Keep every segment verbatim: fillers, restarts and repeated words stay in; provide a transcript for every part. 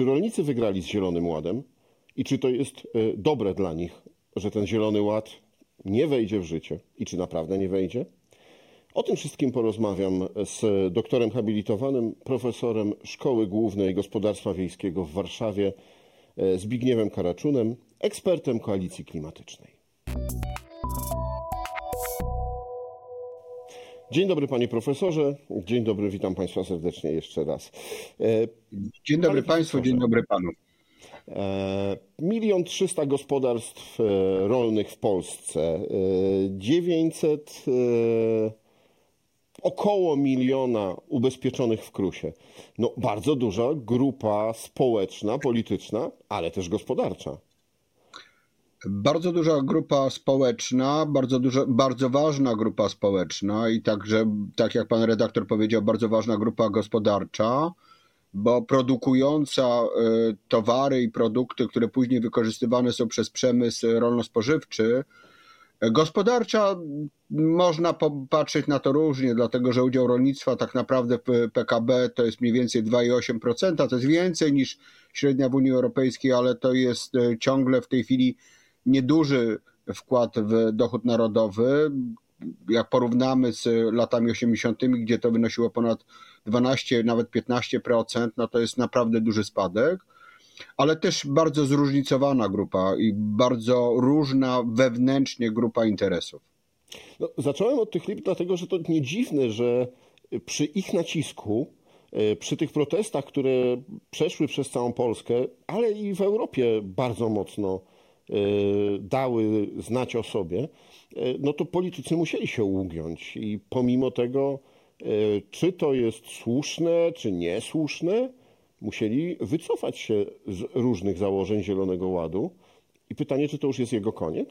Czy rolnicy wygrali z Zielonym Ładem i czy to jest dobre dla nich, że ten Zielony Ład nie wejdzie w życie i czy naprawdę nie wejdzie? O tym wszystkim porozmawiam z doktorem habilitowanym, profesorem Szkoły Głównej Gospodarstwa Wiejskiego w Warszawie, Zbigniewem Karaczunem, ekspertem Koalicji Klimatycznej. Dzień dobry panie profesorze, dzień dobry, witam państwa serdecznie jeszcze raz. Dzień dobry państwu, dzień dobry panu. Milion trzysta gospodarstw rolnych w Polsce, dziewięćset, około miliona ubezpieczonych w krusie. No bardzo duża grupa społeczna, polityczna, ale też gospodarcza. Bardzo duża grupa społeczna, bardzo, duża, bardzo ważna grupa społeczna i także, tak jak pan redaktor powiedział, bardzo ważna grupa gospodarcza, bo produkująca towary i produkty, które później wykorzystywane są przez przemysł rolno-spożywczy. Gospodarcza można popatrzeć na to różnie, dlatego że udział rolnictwa tak naprawdę w P K B to jest mniej więcej dwa i osiem procent, to jest więcej niż średnia w Unii Europejskiej, ale to jest ciągle w tej chwili nieduży wkład w dochód narodowy. Jak porównamy z latami osiemdziesiątymi, gdzie to wynosiło ponad dwanaście, nawet piętnaście procent, no to jest naprawdę duży spadek, ale też bardzo zróżnicowana grupa i bardzo różna wewnętrznie grupa interesów. No, zacząłem od tych liczb dlatego, że to nie dziwne, że przy ich nacisku, przy tych protestach, które przeszły przez całą Polskę, ale i w Europie bardzo mocno dały znać o sobie, no to politycy musieli się ugiąć i pomimo tego, czy to jest słuszne, czy niesłuszne, musieli wycofać się z różnych założeń Zielonego Ładu. I pytanie, czy to już jest jego koniec?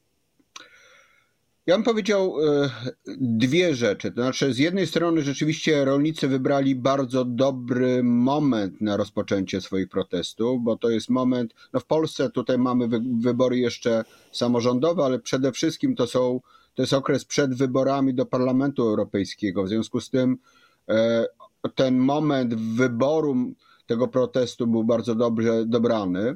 Ja bym powiedział dwie rzeczy. To znaczy, z jednej strony rzeczywiście rolnicy wybrali bardzo dobry moment na rozpoczęcie swoich protestów, bo to jest moment, no w Polsce tutaj mamy wy, wybory jeszcze samorządowe, ale przede wszystkim to są, to jest okres przed wyborami do Parlamentu Europejskiego. W związku z tym ten moment wyboru tego protestu był bardzo dobrze dobrany.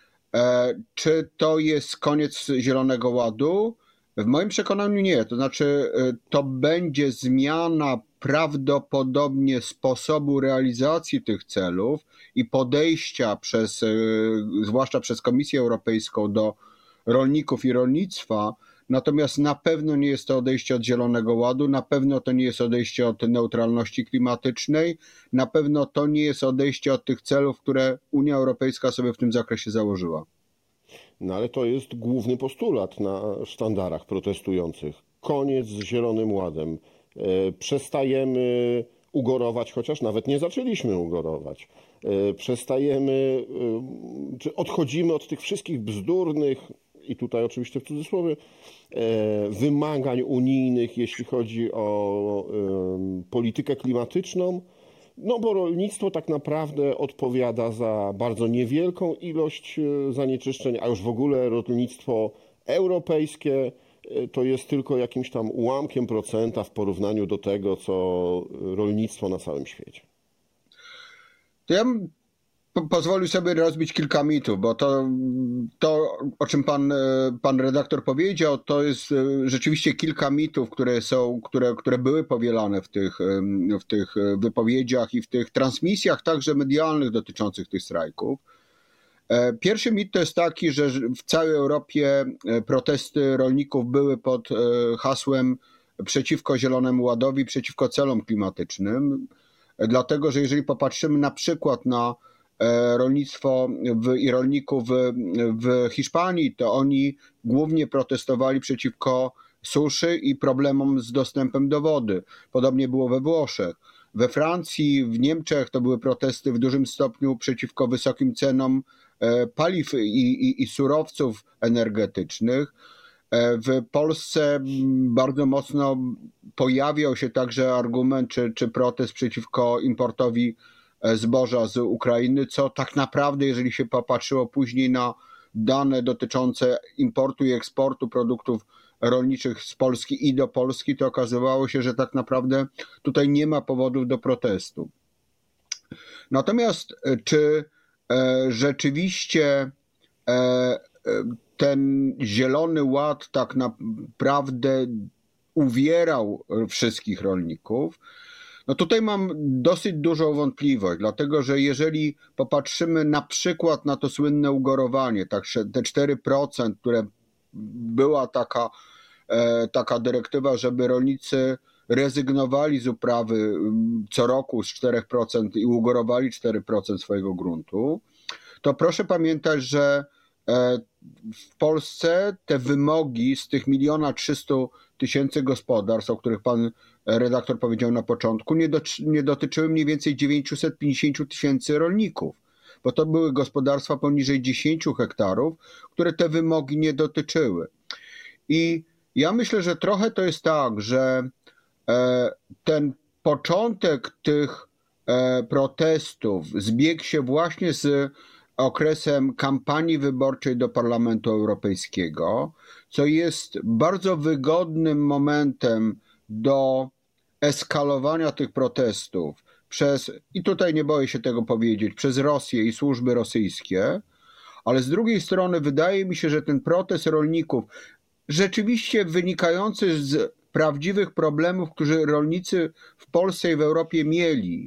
Czy to jest koniec Zielonego Ładu? W moim przekonaniu nie, to znaczy to będzie zmiana prawdopodobnie sposobu realizacji tych celów i podejścia przez, zwłaszcza przez Komisję Europejską do rolników i rolnictwa, natomiast na pewno nie jest to odejście od Zielonego Ładu, na pewno to nie jest odejście od neutralności klimatycznej, na pewno to nie jest odejście od tych celów, które Unia Europejska sobie w tym zakresie założyła. No ale to jest główny postulat na sztandarach protestujących. Koniec z Zielonym Ładem. Przestajemy ugorować, chociaż nawet nie zaczęliśmy ugorować. Przestajemy, czy odchodzimy od tych wszystkich bzdurnych, i tutaj oczywiście w cudzysłowie, wymagań unijnych, jeśli chodzi o politykę klimatyczną. No bo rolnictwo tak naprawdę odpowiada za bardzo niewielką ilość zanieczyszczeń, a już w ogóle rolnictwo europejskie to jest tylko jakimś tam ułamkiem procenta w porównaniu do tego, co rolnictwo na całym świecie. To ja bym pozwolił sobie rozbić kilka mitów, bo to, to o czym pan, pan redaktor powiedział, to jest rzeczywiście kilka mitów, które są, które, które były powielane w tych, w tych wypowiedziach i w tych transmisjach także medialnych dotyczących tych strajków. Pierwszy mit to jest taki, że w całej Europie protesty rolników były pod hasłem przeciwko Zielonemu Ładowi, przeciwko celom klimatycznym, dlatego że jeżeli popatrzymy na przykład na rolnictwo w, i rolników w, w Hiszpanii, to oni głównie protestowali przeciwko suszy i problemom z dostępem do wody. Podobnie było we Włoszech. We Francji, w Niemczech to były protesty w dużym stopniu przeciwko wysokim cenom paliw i, i, i surowców energetycznych. W Polsce bardzo mocno pojawiał się także argument czy, czy protest przeciwko importowi zboża z Ukrainy, co tak naprawdę, jeżeli się popatrzyło później na dane dotyczące importu i eksportu produktów rolniczych z Polski i do Polski, to okazywało się, że tak naprawdę tutaj nie ma powodów do protestu. Natomiast czy rzeczywiście ten Zielony Ład tak naprawdę uwierał wszystkich rolników. No tutaj mam dosyć dużą wątpliwość, dlatego że jeżeli popatrzymy na przykład na to słynne ugorowanie, tak, te cztery procent, które była taka, taka dyrektywa, żeby rolnicy rezygnowali z uprawy co roku z czterech procent i ugorowali cztery procent swojego gruntu, to proszę pamiętać, że w Polsce te wymogi z tych miliona trzystu tysięcy gospodarstw, o których pan redaktor powiedział na początku, nie, do, nie dotyczyły mniej więcej dziewięćset pięćdziesiąt tysięcy rolników, bo to były gospodarstwa poniżej dziesięć hektarów, które te wymogi nie dotyczyły. I ja myślę, że trochę to jest tak, że ten początek tych protestów zbiegł się właśnie z okresem kampanii wyborczej do Parlamentu Europejskiego, co jest bardzo wygodnym momentem do eskalowania tych protestów przez, i tutaj nie boję się tego powiedzieć, przez Rosję i służby rosyjskie, ale z drugiej strony wydaje mi się, że ten protest rolników, rzeczywiście wynikający z prawdziwych problemów, które rolnicy w Polsce i w Europie mieli,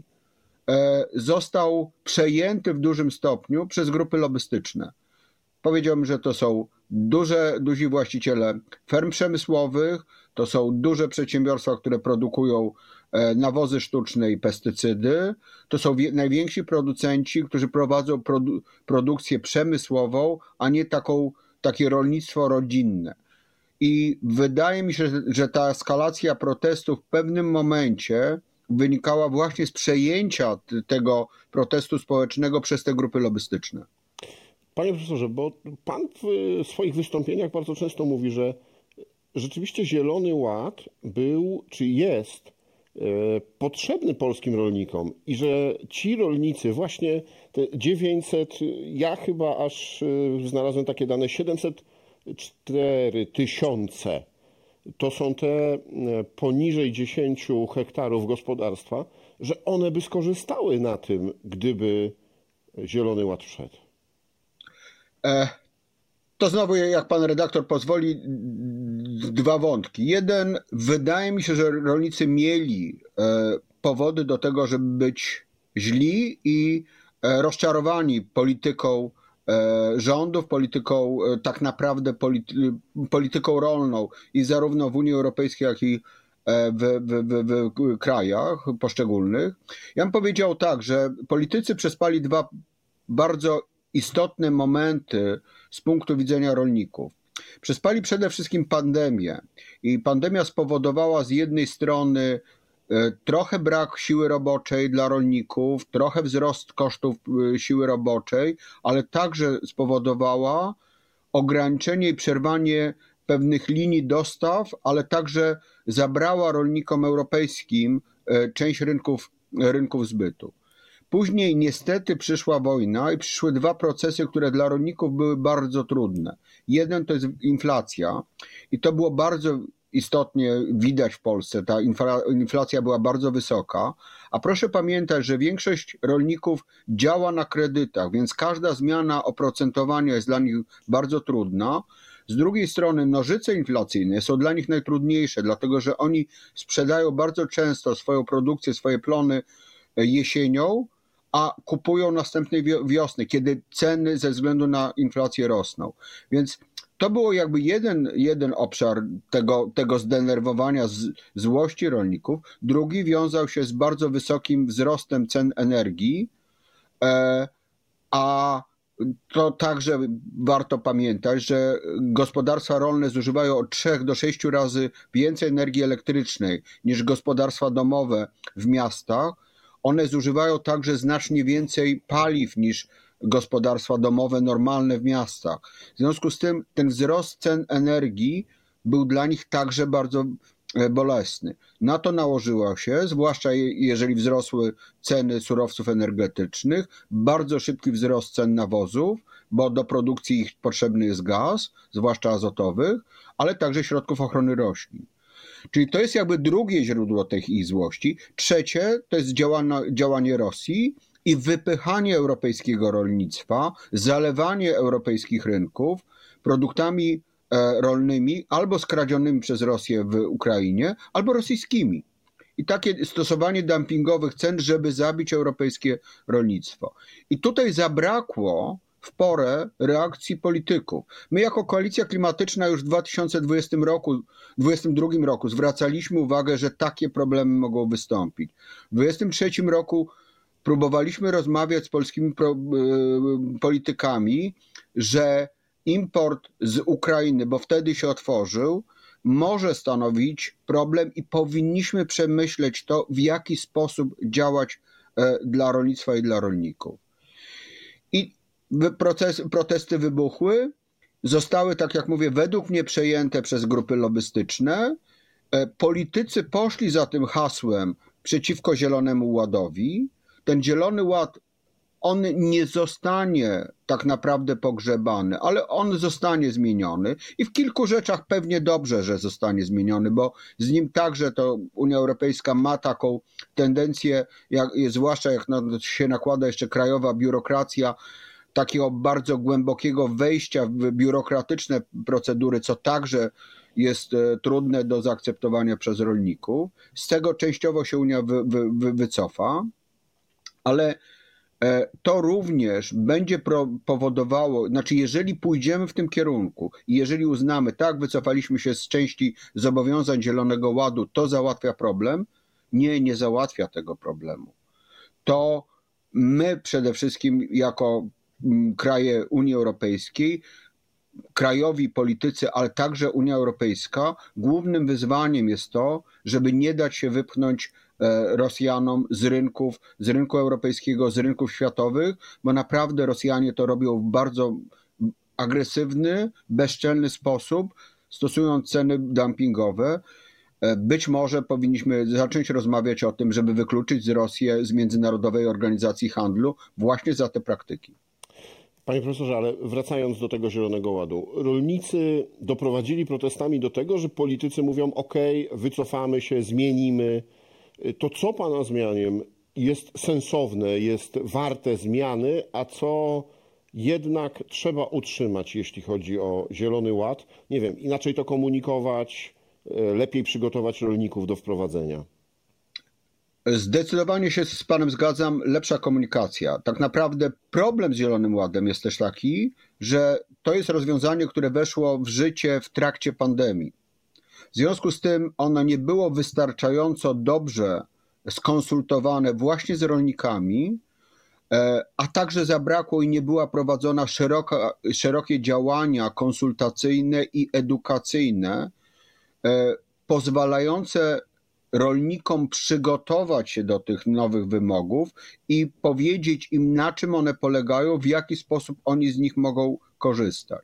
został przejęty w dużym stopniu przez grupy lobbystyczne. Powiedziałbym, że to są duże, duzi właściciele ferm przemysłowych, to są duże przedsiębiorstwa, które produkują nawozy sztuczne i pestycydy, to są najwięksi producenci, którzy prowadzą produ- produkcję przemysłową, a nie taką, takie rolnictwo rodzinne. I wydaje mi się, że ta eskalacja protestów w pewnym momencie wynikała właśnie z przejęcia tego protestu społecznego przez te grupy lobbystyczne. Panie profesorze, bo pan w swoich wystąpieniach bardzo często mówi, że rzeczywiście Zielony Ład był, czy jest potrzebny polskim rolnikom i że ci rolnicy, właśnie te dziewięćset, ja chyba aż znalazłem takie dane, siedemset cztery tysiące, to są te poniżej dziesięć hektarów gospodarstwa, że one by skorzystały na tym, gdyby Zielony Ład wszedł. To znowu, jak pan redaktor pozwoli, dwa wątki. Jeden, wydaje mi się, że rolnicy mieli powody do tego, żeby być źli i rozczarowani polityką rządów, polityką tak naprawdę polity, polityką rolną i zarówno w Unii Europejskiej, jak i w, w, w, w krajach poszczególnych. Ja bym powiedział tak, że politycy przespali dwa bardzo istotne momenty z punktu widzenia rolników. Przespali przede wszystkim pandemię i pandemia spowodowała z jednej strony trochę brak siły roboczej dla rolników, trochę wzrost kosztów siły roboczej, ale także spowodowała ograniczenie i przerwanie pewnych linii dostaw, ale także zabrała rolnikom europejskim część rynków, rynków zbytu. Później niestety przyszła wojna i przyszły dwa procesy, które dla rolników były bardzo trudne. Jeden to jest inflacja i to było bardzo istotnie widać w Polsce, ta inflacja była bardzo wysoka, a proszę pamiętać, że większość rolników działa na kredytach, więc każda zmiana oprocentowania jest dla nich bardzo trudna. Z drugiej strony nożyce inflacyjne są dla nich najtrudniejsze, dlatego że oni sprzedają bardzo często swoją produkcję, swoje plony jesienią, a kupują następnej wiosny, kiedy ceny ze względu na inflację rosną. Więc to było jakby jeden, jeden obszar tego, tego zdenerwowania, z, złości rolników. Drugi wiązał się z bardzo wysokim wzrostem cen energii, e, a to także warto pamiętać, że gospodarstwa rolne zużywają od trzech do sześciu razy więcej energii elektrycznej niż gospodarstwa domowe w miastach. One zużywają także znacznie więcej paliw niż gospodarstwa domowe normalne w miastach. W związku z tym ten wzrost cen energii był dla nich także bardzo bolesny. Na to nałożyło się, zwłaszcza jeżeli wzrosły ceny surowców energetycznych, bardzo szybki wzrost cen nawozów, bo do produkcji ich potrzebny jest gaz, zwłaszcza azotowych, ale także środków ochrony roślin. Czyli to jest jakby drugie źródło tej ich złości. Trzecie to jest działanie, działanie Rosji i wypychanie europejskiego rolnictwa, zalewanie europejskich rynków produktami rolnymi albo skradzionymi przez Rosję w Ukrainie, albo rosyjskimi. I takie stosowanie dumpingowych cen, żeby zabić europejskie rolnictwo. I tutaj zabrakło w porę reakcji polityków. My jako Koalicja Klimatyczna już w dwa tysiące dwudziestym roku, dwudziestym drugim roku zwracaliśmy uwagę, że takie problemy mogą wystąpić. W dwa tysiące dwudziestym trzecim roku próbowaliśmy rozmawiać z polskimi pro, y, politykami, że import z Ukrainy, bo wtedy się otworzył, może stanowić problem i powinniśmy przemyśleć to, w jaki sposób działać dla rolnictwa i dla rolników. I proces, protesty wybuchły, zostały, tak jak mówię, według mnie przejęte przez grupy lobbystyczne. Politycy poszli za tym hasłem przeciwko Zielonemu Ładowi. Ten Zielony Ład, on nie zostanie tak naprawdę pogrzebany, ale on zostanie zmieniony i w kilku rzeczach pewnie dobrze, że zostanie zmieniony, bo z nim także to Unia Europejska ma taką tendencję, jak, zwłaszcza jak się nakłada jeszcze krajowa biurokracja, takiego bardzo głębokiego wejścia w biurokratyczne procedury, co także jest trudne do zaakceptowania przez rolników. Z tego częściowo się Unia wy, wy, wy, wycofa, ale to również będzie powodowało, znaczy jeżeli pójdziemy w tym kierunku i jeżeli uznamy, tak, wycofaliśmy się z części zobowiązań Zielonego Ładu, to załatwia problem. Nie, nie załatwia tego problemu. To my przede wszystkim jako kraje Unii Europejskiej, krajowi politycy, ale także Unia Europejska, głównym wyzwaniem jest to, żeby nie dać się wypchnąć Rosjanom z rynków, z rynku europejskiego, z rynków światowych, bo naprawdę Rosjanie to robią w bardzo agresywny, bezczelny sposób, stosując ceny dumpingowe. Być może powinniśmy zacząć rozmawiać o tym, żeby wykluczyć Rosję z Międzynarodowej Organizacji Handlu właśnie za te praktyki. Panie profesorze, ale wracając do tego Zielonego Ładu, rolnicy doprowadzili protestami do tego, że politycy mówią: OK, wycofamy się, zmienimy. To co Pana zdaniem jest sensowne, jest warte zmiany, a co jednak trzeba utrzymać, jeśli chodzi o Zielony Ład? Nie wiem, inaczej to komunikować, lepiej przygotować rolników do wprowadzenia. Zdecydowanie się z Panem zgadzam, lepsza komunikacja. Tak naprawdę problem z Zielonym Ładem jest też taki, że to jest rozwiązanie, które weszło w życie w trakcie pandemii. W związku z tym ono nie było wystarczająco dobrze skonsultowane właśnie z rolnikami, a także zabrakło i nie była prowadzona szeroka, szerokie działania konsultacyjne i edukacyjne, pozwalające rolnikom przygotować się do tych nowych wymogów i powiedzieć im, na czym one polegają, w jaki sposób oni z nich mogą korzystać.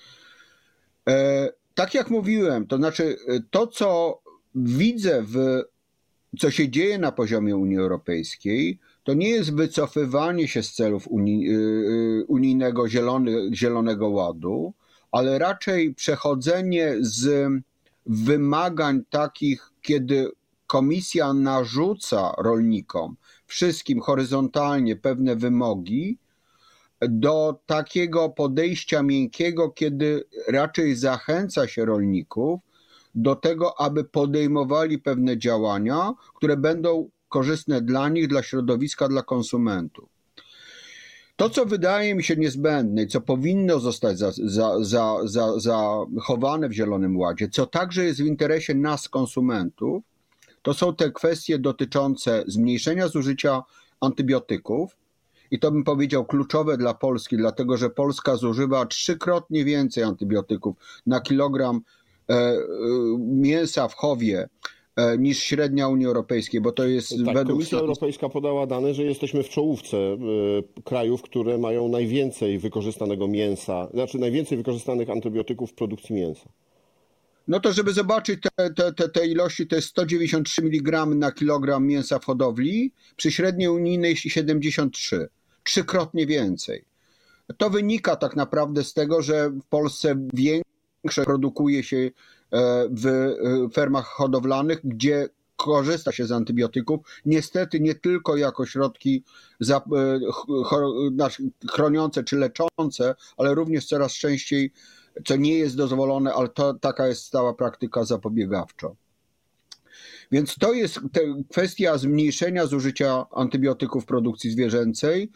Tak jak mówiłem, to znaczy to, co widzę, w, co się dzieje na poziomie Unii Europejskiej, to nie jest wycofywanie się z celów unii, unijnego zielony, Zielonego Ładu, ale raczej przechodzenie z wymagań takich, kiedy Komisja narzuca rolnikom wszystkim horyzontalnie pewne wymogi, do takiego podejścia miękkiego, kiedy raczej zachęca się rolników do tego, aby podejmowali pewne działania, które będą korzystne dla nich, dla środowiska, dla konsumentów. To, co wydaje mi się niezbędne, co powinno zostać za, za, za, za, zachowane w Zielonym Ładzie, co także jest w interesie nas, konsumentów, to są te kwestie dotyczące zmniejszenia zużycia antybiotyków. I to bym powiedział kluczowe dla Polski, dlatego że Polska zużywa trzykrotnie więcej antybiotyków na kilogram mięsa w chowie niż średnia Unii Europejskiej, bo to jest tak, według... Komisja Europejska podała dane, że jesteśmy w czołówce krajów, które mają najwięcej wykorzystanego mięsa, znaczy najwięcej wykorzystanych antybiotyków w produkcji mięsa. No to żeby zobaczyć te, te, te, te ilości, to jest sto dziewięćdziesiąt trzy miligramy na kilogram mięsa w hodowli, przy średniej unijnej siedemdziesiąt trzy. Trzykrotnie więcej. To wynika tak naprawdę z tego, że w Polsce większość produkuje się w fermach hodowlanych, gdzie korzysta się z antybiotyków, niestety nie tylko jako środki za, chroniące czy leczące, ale również coraz częściej, co nie jest dozwolone, ale to, taka jest stała praktyka zapobiegawcza. Więc to jest kwestia zmniejszenia zużycia antybiotyków w produkcji zwierzęcej,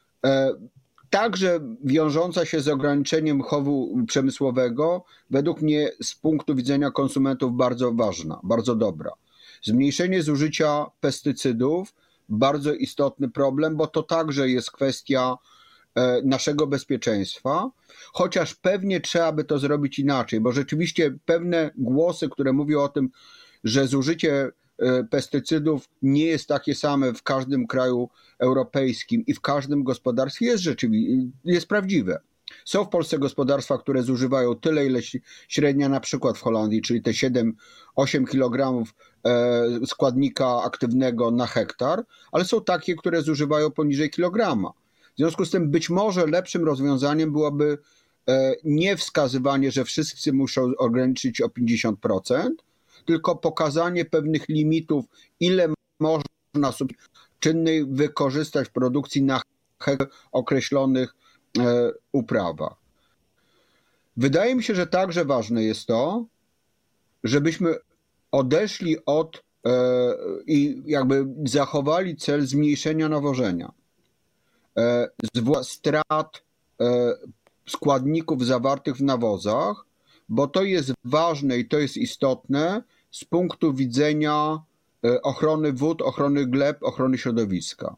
także wiążąca się z ograniczeniem chowu przemysłowego, według mnie z punktu widzenia konsumentów bardzo ważna, bardzo dobra. Zmniejszenie zużycia pestycydów, bardzo istotny problem, bo to także jest kwestia naszego bezpieczeństwa, chociaż pewnie trzeba by to zrobić inaczej, bo rzeczywiście pewne głosy, które mówią o tym, że zużycie pestycydów nie jest takie same w każdym kraju europejskim i w każdym gospodarstwie, jest rzeczywiście, jest prawdziwe. Są w Polsce gospodarstwa, które zużywają tyle, ile średnia na przykład w Holandii, czyli te siedem osiem kilogramów składnika aktywnego na hektar, ale są takie, które zużywają poniżej kilograma. W związku z tym być może lepszym rozwiązaniem byłoby nie wskazywanie, że wszyscy muszą ograniczyć o pięćdziesiąt procent, tylko pokazanie pewnych limitów, ile można czynnej wykorzystać w produkcji na określonych uprawach. Wydaje mi się, że także ważne jest to, żebyśmy odeszli od i jakby zachowali cel zmniejszenia nawożenia, zwłaszcza strat składników zawartych w nawozach, bo to jest ważne i to jest istotne z punktu widzenia ochrony wód, ochrony gleb, ochrony środowiska.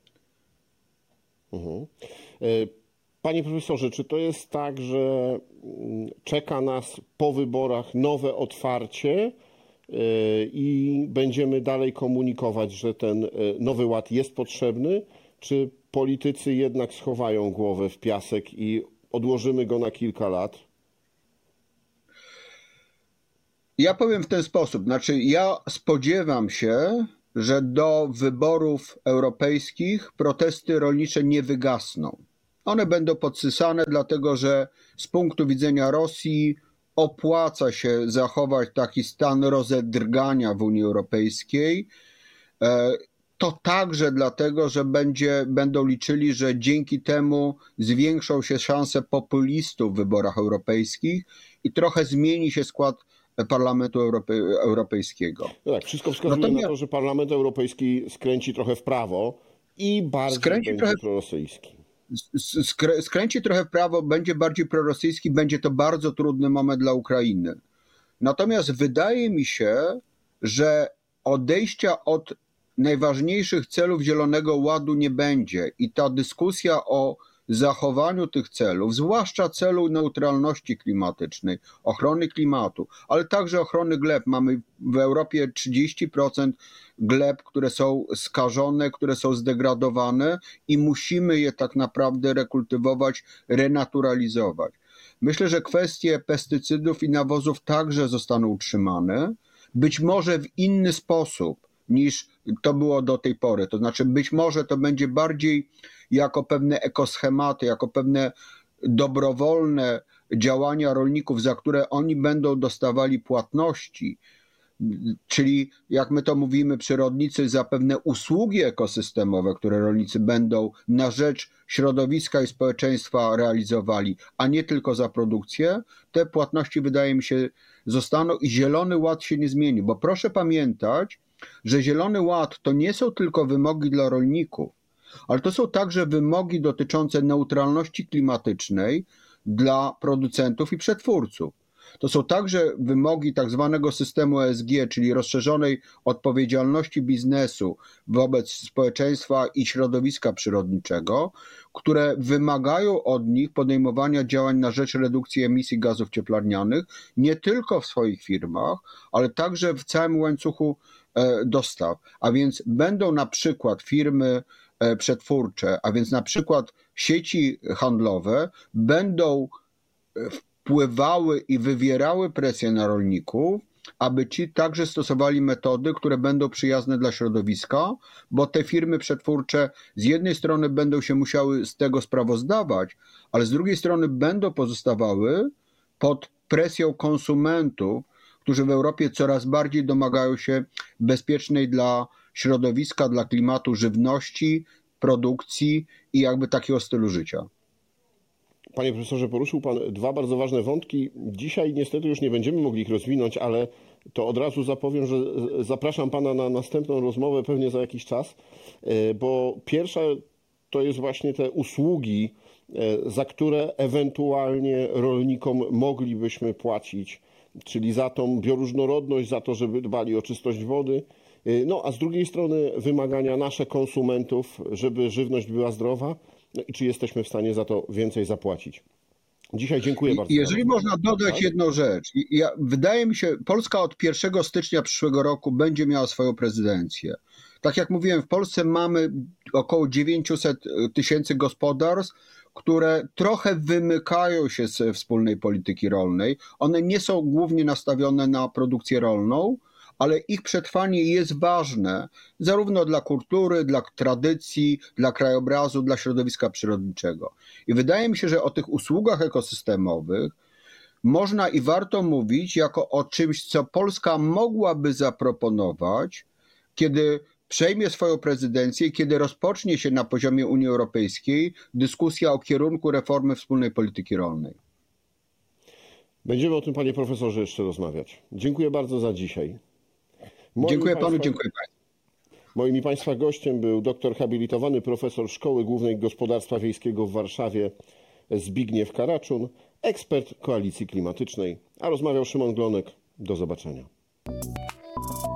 Mhm. Panie profesorze, czy to jest tak, że czeka nas po wyborach nowe otwarcie i będziemy dalej komunikować, że ten nowy ład jest potrzebny, czy politycy jednak schowają głowę w piasek i odłożymy go na kilka lat? Ja powiem w ten sposób, znaczy ja spodziewam się, że do wyborów europejskich protesty rolnicze nie wygasną. One będą podsysane, dlatego że z punktu widzenia Rosji opłaca się zachować taki stan rozedrgania w Unii Europejskiej. To także dlatego, że będzie, będą liczyli, że dzięki temu zwiększą się szanse populistów w wyborach europejskich i trochę zmieni się skład Parlamentu Europy, Europejskiego. No tak, wszystko wskazuje Natomiast... na to, że Parlament Europejski skręci trochę w prawo i bardziej skręci będzie trochę... prorosyjski. Skręci trochę w prawo, będzie bardziej prorosyjski, będzie to bardzo trudny moment dla Ukrainy. Natomiast wydaje mi się, że odejścia od najważniejszych celów Zielonego Ładu nie będzie i ta dyskusja o zachowaniu tych celów, zwłaszcza celu neutralności klimatycznej, ochrony klimatu, ale także ochrony gleb. Mamy w Europie trzydzieści procent gleb, które są skażone, które są zdegradowane i musimy je tak naprawdę rekultywować, renaturalizować. Myślę, że kwestie pestycydów i nawozów także zostaną utrzymane, być może w inny sposób niż to było do tej pory. To znaczy być może to będzie bardziej jako pewne ekoschematy, jako pewne dobrowolne działania rolników, za które oni będą dostawali płatności, czyli jak my to mówimy przyrodnicy, za pewne usługi ekosystemowe, które rolnicy będą na rzecz środowiska i społeczeństwa realizowali, a nie tylko za produkcję, te płatności wydaje mi się zostaną i Zielony Ład się nie zmieni, bo proszę pamiętać, że Zielony Ład to nie są tylko wymogi dla rolników, ale to są także wymogi dotyczące neutralności klimatycznej dla producentów i przetwórców. To są także wymogi tak zwanego systemu E S G, czyli rozszerzonej odpowiedzialności biznesu wobec społeczeństwa i środowiska przyrodniczego, które wymagają od nich podejmowania działań na rzecz redukcji emisji gazów cieplarnianych, nie tylko w swoich firmach, ale także w całym łańcuchu dostaw. A więc będą na przykład firmy przetwórcze, a więc na przykład sieci handlowe będą wpływały i wywierały presję na rolników, aby ci także stosowali metody, które będą przyjazne dla środowiska, bo te firmy przetwórcze z jednej strony będą się musiały z tego sprawozdawać, ale z drugiej strony będą pozostawały pod presją konsumentów, którzy w Europie coraz bardziej domagają się bezpiecznej dla środowiska, dla klimatu, żywności, produkcji i jakby takiego stylu życia. Panie profesorze, poruszył pan dwa bardzo ważne wątki. Dzisiaj niestety już nie będziemy mogli ich rozwinąć, ale to od razu zapowiem, że zapraszam pana na następną rozmowę pewnie za jakiś czas, bo pierwsza to jest właśnie te usługi, za które ewentualnie rolnikom moglibyśmy płacić, czyli za tą bioróżnorodność, za to, żeby dbali o czystość wody. No a z drugiej strony wymagania nasze konsumentów, żeby żywność była zdrowa. No i czy jesteśmy w stanie za to więcej zapłacić? Dzisiaj dziękuję bardzo. Jeżeli można dodać tak? jedną rzecz. Ja, wydaje mi się, Polska od pierwszego stycznia przyszłego roku będzie miała swoją prezydencję. Tak jak mówiłem, w Polsce mamy około dziewięćset tysięcy gospodarstw, które trochę wymykają się z wspólnej polityki rolnej. One nie są głównie nastawione na produkcję rolną, ale ich przetrwanie jest ważne zarówno dla kultury, dla tradycji, dla krajobrazu, dla środowiska przyrodniczego. I wydaje mi się, że o tych usługach ekosystemowych można i warto mówić jako o czymś, co Polska mogłaby zaproponować, kiedy przejmie swoją prezydencję, kiedy rozpocznie się na poziomie Unii Europejskiej dyskusja o kierunku reformy wspólnej polityki rolnej. Będziemy o tym, panie profesorze, jeszcze rozmawiać. Dziękuję bardzo za dzisiaj. Moim dziękuję panu, państwa, dziękuję państwu. Moim i państwa gościem był doktor habilitowany profesor Szkoły Głównej Gospodarstwa Wiejskiego w Warszawie Zbigniew Karaczun, ekspert Koalicji Klimatycznej, a rozmawiał Szymon Glonek. Do zobaczenia.